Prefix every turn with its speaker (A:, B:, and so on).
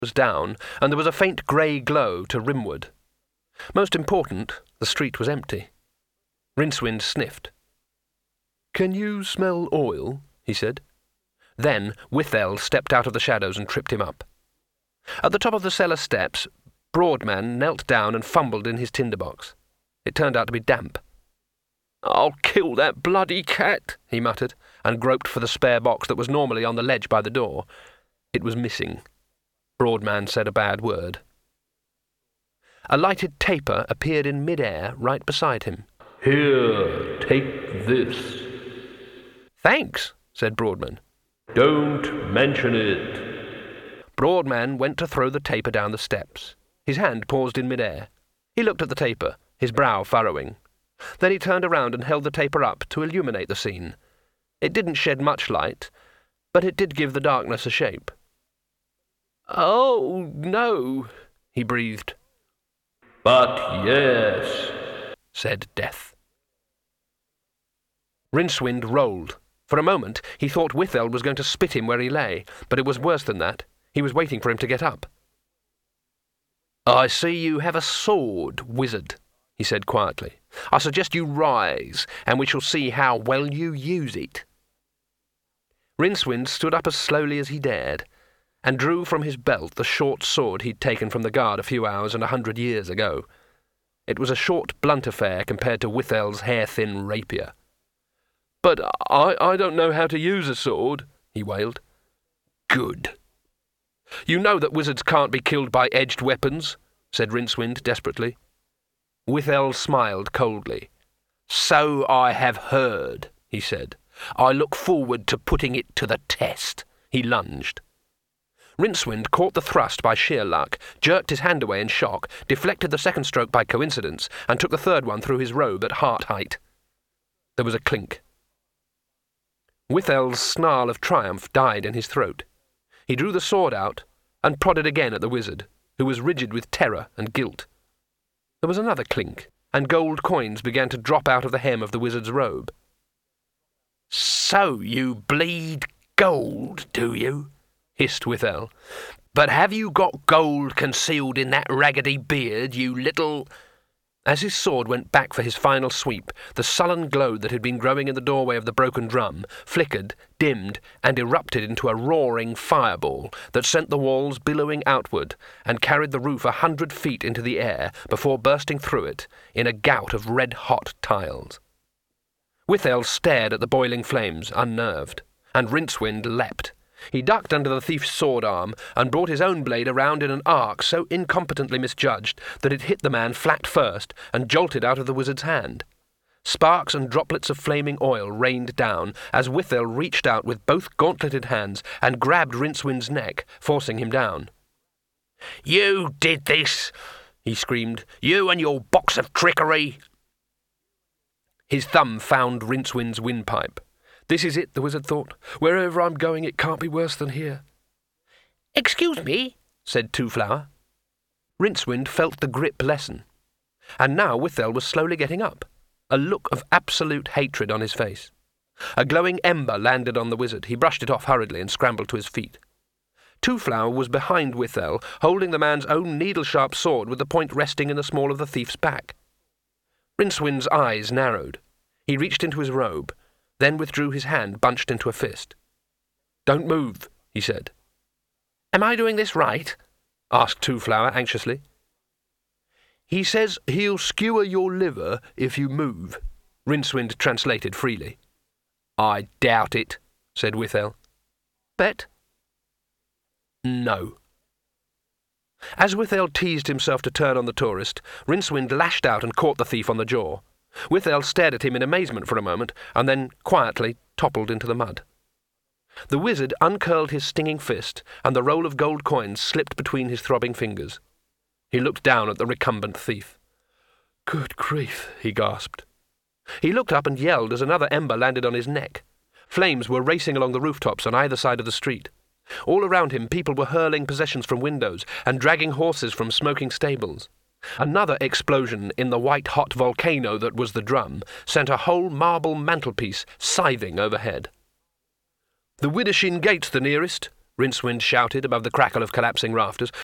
A: was down, and there was a faint grey glow to rimward. Most important, the street was empty. Rincewind sniffed. "Can you smell oil?" he said. Then Withel stepped out of the shadows and tripped him up. At the top of the cellar steps, Broadman knelt down and fumbled in his tinderbox. It turned out to be damp. "I'll kill that bloody cat," he muttered, and groped for the spare box that was normally on the ledge by the door. It was missing. Broadman said a bad word. A lighted taper appeared in mid-air right beside him.
B: "Here, take this."
A: "Thanks," said Broadman.
B: "Don't mention it."
A: Broadman went to throw the taper down the steps. His hand paused in mid-air. He looked at the taper, his brow furrowing. Then he turned around and held the taper up to illuminate the scene. It didn't shed much light, but it did give the darkness a shape. "Oh, no," he breathed.
B: "But yes,"
A: said Death. Rincewind rolled. For a moment he thought Withel was going to spit him where he lay, but it was worse than that. He was waiting for him to get up. "I see you have a sword, wizard," he said quietly. "I suggest you rise, and we shall see how well you use it." Rincewind stood up as slowly as he dared, and drew from his belt the short sword he'd taken from the guard a few hours and 100 years ago. It was a short, blunt affair compared to Withel's hair-thin rapier. "But I don't know how to use a sword," he wailed. "Good. You know that wizards can't be killed by edged weapons," said Rincewind desperately. Withel smiled coldly. "So I have heard," he said. "I look forward to putting it to the test." He lunged. Rincewind caught the thrust by sheer luck, jerked his hand away in shock, deflected the second stroke by coincidence, and took the third one through his robe at heart height. There was a clink. Withel's snarl of triumph died in his throat. He drew the sword out and prodded again at the wizard, who was rigid with terror and guilt. There was another clink, and gold coins began to drop out of the hem of the wizard's robe. "So you bleed gold, do you?" hissed Withel. "But have you got gold concealed in that raggedy beard, you little—" As his sword went back for his final sweep, the sullen glow that had been growing in the doorway of the broken drum flickered, dimmed, and erupted into a roaring fireball that sent the walls billowing outward and carried the roof 100 feet into the air before bursting through it in a gout of red-hot tiles. Withel stared at the boiling flames, unnerved, and Rincewind leapt. He ducked under the thief's sword arm and brought his own blade around in an arc so incompetently misjudged that it hit the man flat first and jolted out of the wizard's hand. Sparks and droplets of flaming oil rained down as Withel reached out with both gauntleted hands and grabbed Rincewind's neck, forcing him down. "You did this!" he screamed. "You and your box of trickery!" His thumb found Rincewind's windpipe. "This is it," the wizard thought. "Wherever I'm going, it can't be worse than here." "Excuse me," said Two-Flower. Rincewind felt the grip lessen. And now Withel was slowly getting up, a look of absolute hatred on his face. A glowing ember landed on the wizard. He brushed it off hurriedly and scrambled to his feet. Two-Flower was behind Withel, holding the man's own needle-sharp sword with the point resting in the small of the thief's back. Rincewind's eyes narrowed. He reached into his robe, then withdrew his hand bunched into a fist. "Don't move," he said. "Am I doing this right?" asked Two-Flower anxiously. "He says he'll skewer your liver if you move," Rincewind translated freely. "I doubt it," said Withel. "Bet?" "No." As Withel teased himself to turn on the tourist, Rincewind lashed out and caught the thief on the jaw. Withel stared at him in amazement for a moment, and then quietly toppled into the mud. The wizard uncurled his stinging fist, and the roll of gold coins slipped between his throbbing fingers. He looked down at the recumbent thief. "Good grief," he gasped. He looked up and yelled as another ember landed on his neck. Flames were racing along the rooftops on either side of the street. All around him people were hurling possessions from windows and dragging horses from smoking stables. Another explosion in the white-hot volcano that was the drum sent a whole marble mantelpiece scything overhead. "The Widdershins Gate's the nearest," Rincewind shouted above the crackle of collapsing rafters.